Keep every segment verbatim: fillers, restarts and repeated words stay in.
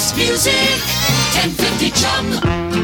Dance music, ten fifty Chum.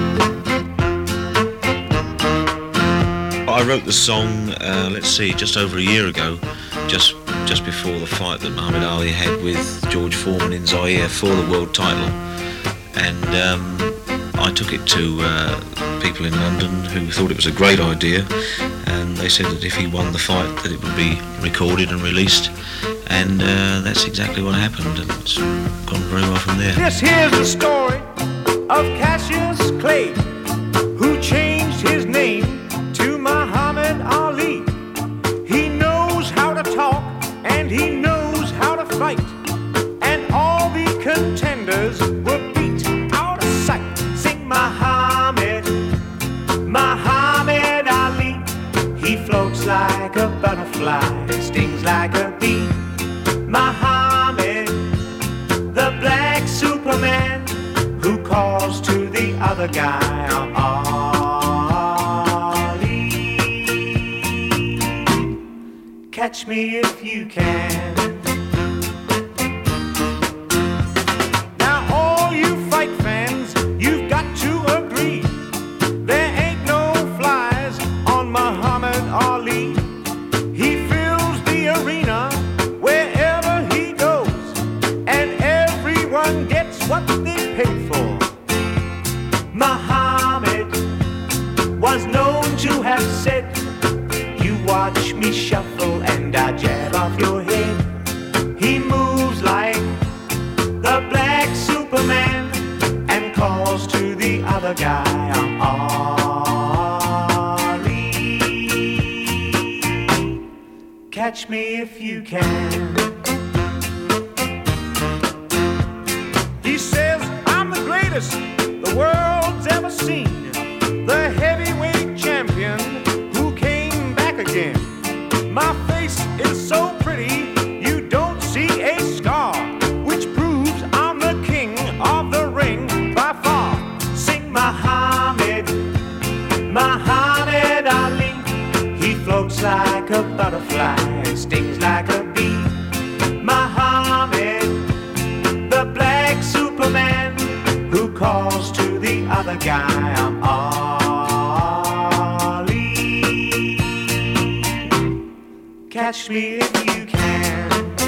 I wrote the song, uh, let's see, just over a year ago, just just before the fight that Muhammad Ali had with George Foreman in Zaire for the world title. And um, I took it to uh, people in London who thought it was a great idea, and they said that if he won the fight that it would be recorded and released, and uh, that's exactly what happened, and it's gone very well from there. This here's the story of Cassius Clay, who changed his name to Muhammad Ali. He knows how to talk and he knows how to fight, and all the contenders were beat out of sight. Sing Muhammad, Muhammad Ali. He floats like a butterfly, stings like a bee. Muhammad, the black Superman, who calls to the other guy, I'm Ali. Catch me if you can. Now all you fight fans, you've got to agree, there ain't no flies on Muhammad Ali. He fills the arena wherever he goes, and everyone gets what they pay for. Muhammad was known to have said, you watch me shuffle and I jab off your head. He moves like the black Superman and calls to the other guy, I'm Ali. Catch me if you can. He says, I'm the greatest the world's ever seen, the heavyweight champion who came back again. My face is so pretty, you don't see a scar, which proves I'm the king of the ring by far. Sing Muhammad, Muhammad Ali. He floats like a butterfly and stings like a bee. Muhammad, the black Superman, who calls to the other guy, I'm Ali. Catch me if you can.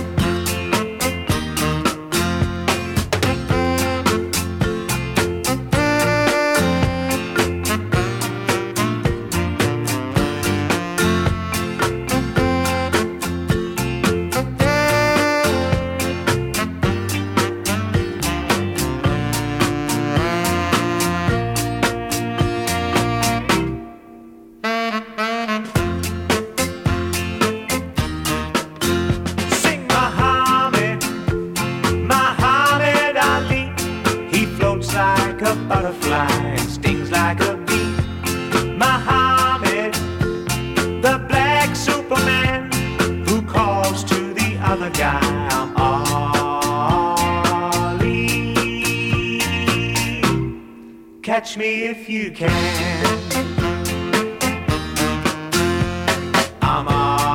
Catch me if you can. I'm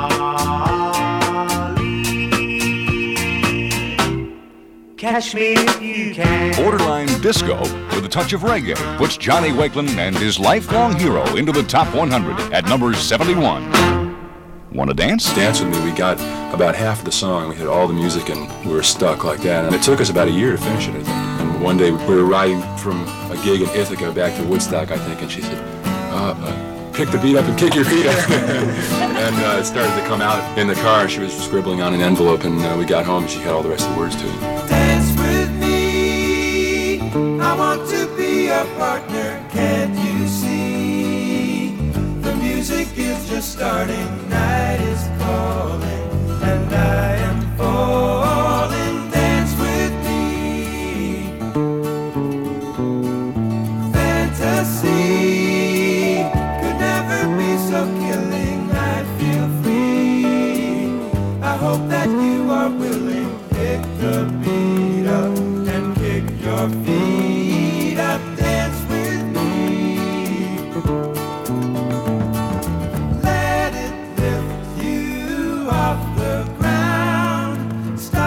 Ali. Catch me if you can. Borderline disco with a touch of reggae puts Johnny Wakelin and his lifelong hero into the top one hundred at number seventy-one. Want to dance? Dance With Me, we got about half of the song. We had all the music and we were stuck like that. And it took us about a year to finish it, I think. And one day we were riding from a gig in Ithaca back to Woodstock, I think, and she said, uh, uh, pick the beat up and kick your feet up. And uh, it started to come out in the car. She was scribbling on an envelope, and uh, we got home and she had all the rest of the words to it. Dance with me, I want to be your partner, can't you see? The music is just starting, night is calling, and I am falling. Dance with me. Fantasy could never be so killing, I feel free. I hope that you are willing. Pick the beat up and kick your feet up. Dance with me. Let it lift you off the ground. Stop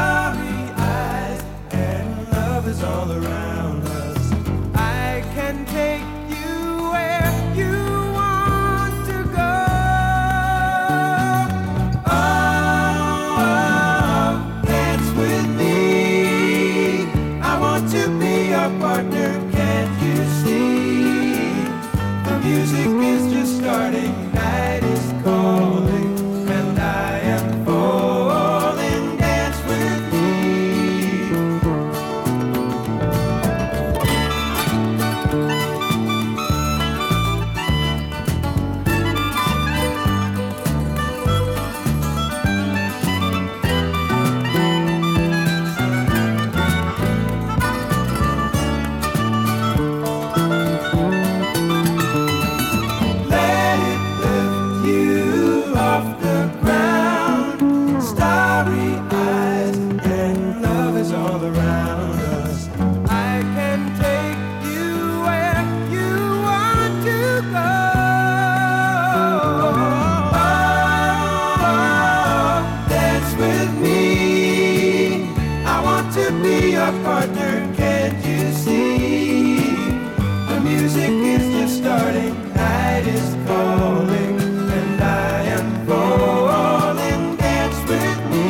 to be your partner, can't you see? The music is just starting, night is calling, and I am falling, dance with me.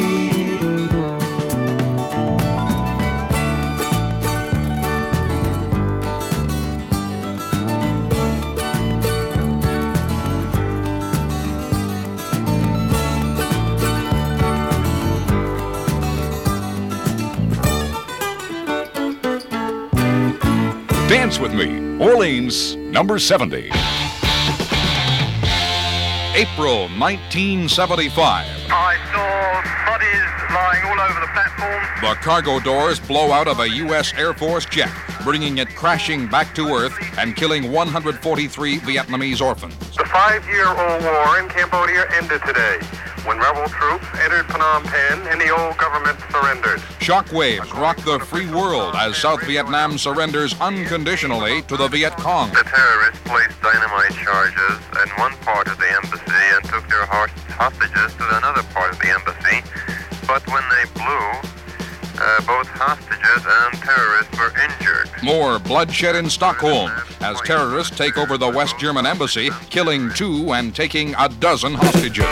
Dance with Me, Orleans, number seventy. April nineteen seventy-five. I saw bodies lying all over the platform. The cargo doors blow out of a U S Air Force jet, bringing it crashing back to Earth and killing one hundred forty-three Vietnamese orphans. The five-year-old war in Cambodia ended today when rebel troops entered Phnom Penh and the old government surrendered. Shockwaves rock the free world as South Vietnam surrenders unconditionally to the Viet Cong. The terrorists placed dynamite charges in one part of the embassy and took their hostages to another part of the embassy. But when they blew, uh, both hostages and terrorists were injured. More bloodshed in Stockholm as terrorists take over the West German embassy, killing two and taking a dozen hostages.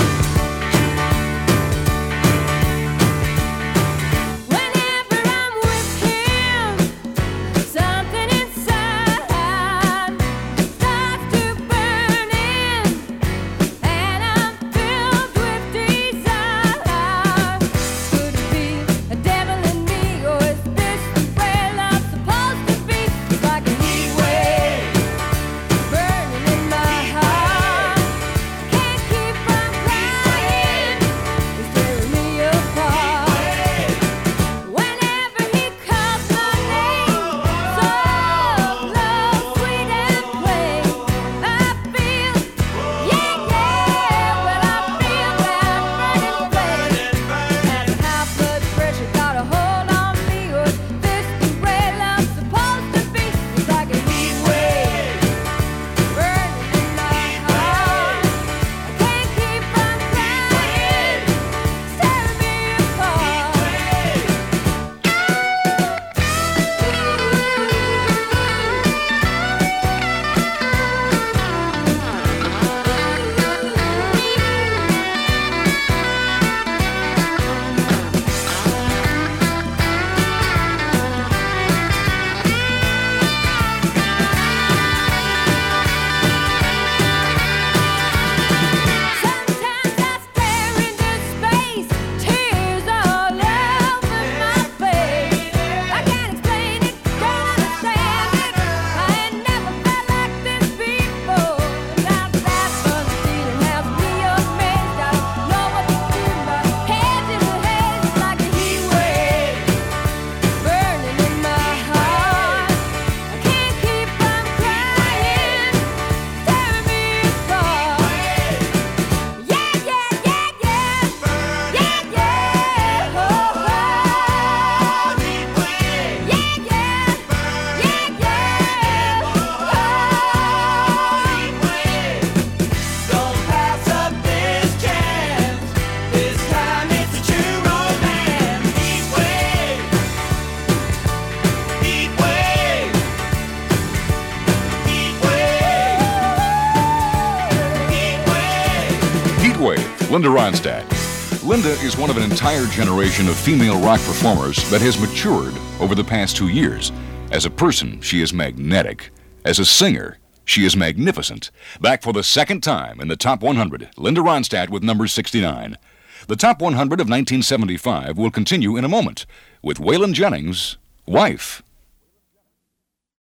Linda Ronstadt. Linda is one of an entire generation of female rock performers that has matured over the past two years. As a person, she is magnetic. As a singer, she is magnificent. Back for the second time in the Top one hundred, Linda Ronstadt with number sixty-nine. The Top one hundred of nineteen seventy-five will continue in a moment with Waylon Jennings' Wife.